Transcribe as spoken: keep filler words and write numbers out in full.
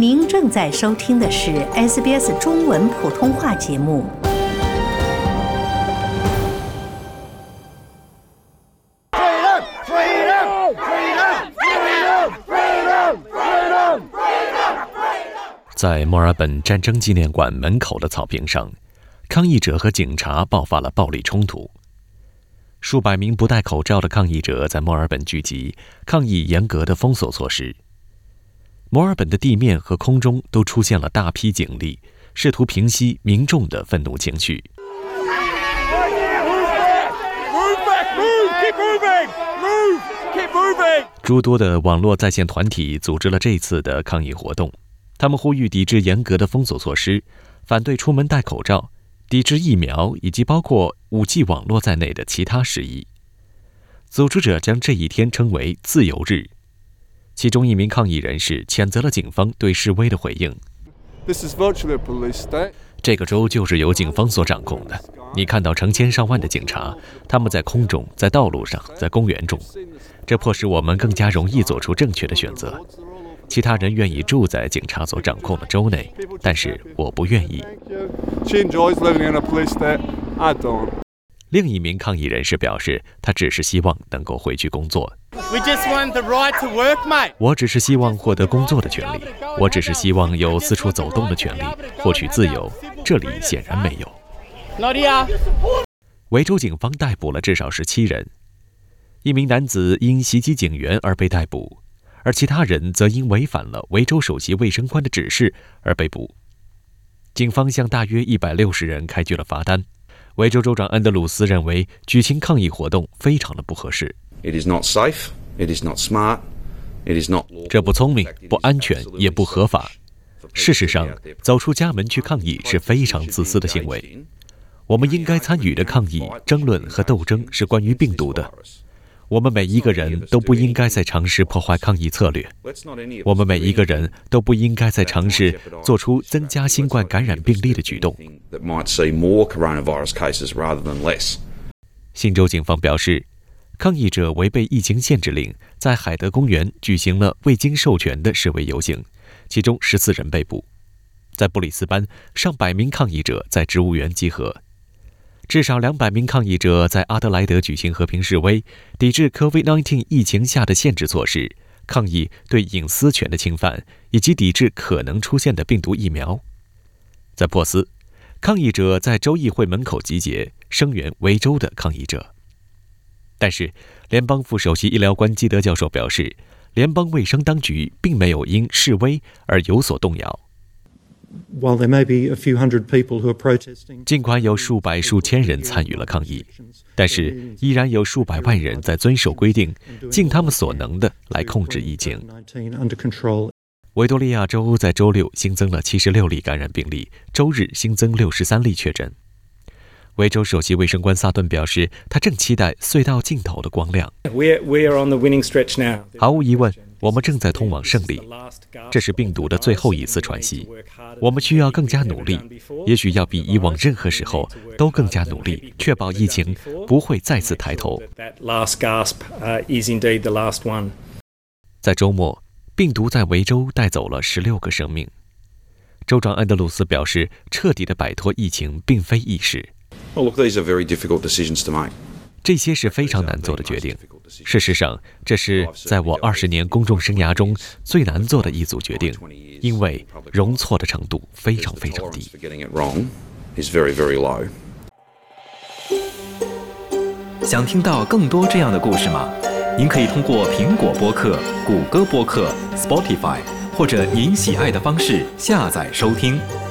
您正在收听的是 S B S 中文普通话节目。 在墨尔本战争纪念馆门口的草坪上，抗议者和警察爆发了暴力冲突。数百名不戴口罩的抗议者在墨尔本聚集，抗议严格的封锁措施。墨尔本的地面和空中都出现了大批警力，试图平息民众的愤怒情绪。诸多的网络在线团体组织了这次的抗议活动，他们呼吁抵制严格的封锁措施，反对出门戴口罩，抵制疫苗以及包括 五 G 网络在内的其他事宜。组织者将这一天称为自由日。其中一名抗议人士谴责了警方对示威的回应。这个州就是由警方所掌控的，你看到成千上万的警察，他们在空中，在道路上，在公园中，这迫使我们更加容易做出正确的选择。其他人愿意住在警察所掌控的州内，但是我不愿意。另一名抗议人士表示，他只是希望能够回去工作。我只是希望获得工作的权利，我只是希望有四处走动的权利，获取自由，这里显然没有。维州警方逮捕了至少十七人，一名男子因袭击警员而被逮捕，而其他人则因违反了维州首席卫生官的指示而被捕。警方向大约一百六十人开具了罚单。维州州长安德鲁斯认为举行抗议活动非常的不合适。 It is not safe, it is not smart, it is not... 这不聪明，不安全，也不合法。事实上，走出家门去抗议是非常自私的行为。我们应该参与的抗议、争论和斗争是关于病毒的。我们每一个人都不应该再尝试破坏抗疫策略。我们每一个人都不应该再尝试做出增加新冠感染病例的举动。新州警方表示，抗议者违背疫情限制令，在海德公园举行了未经授权的示威游行，其中十四人被捕。在布里斯班，上百名抗议者在植物园集合。至少两百名抗议者在阿德莱德举行和平示威，抵制 COVID 十九 疫情下的限制措施，抗议对隐私权的侵犯，以及抵制可能出现的病毒疫苗。在珀斯，抗议者在州议会门口集结，声援维州的抗议者。但是，联邦副首席医疗官基德教授表示，联邦卫生当局并没有因示威而有所动摇。尽管有数百数千人参与了抗议，但是依然有数百万人在遵守规定，尽他们所能的来控制疫情。维多利亚州在周六新增了七十六例感染病例，周日新增六十三例确诊。维州首席卫生官萨顿表示，他正期待隧道尽头的光亮。毫无疑问，我们正在通往胜利。这是病毒的最后一次传习，我们需要更加努力，也许要比以往任何时候都更加努力，确保疫情不会再次抬头。在周末，病毒在维州带走了十六个生命。州长安德鲁斯表示，彻底的摆脱疫情并非易事。 Well, look, these are very difficult decisions to make. 这些是非常难做的决定。事实上，这是在我二十年公众生涯中最难做的一组决定，因为容错的程度非常非常低。 想听到更多这样的故事吗？您可以通过苹果播客、谷歌播客、Spotify 或者您喜爱的方式下载收听。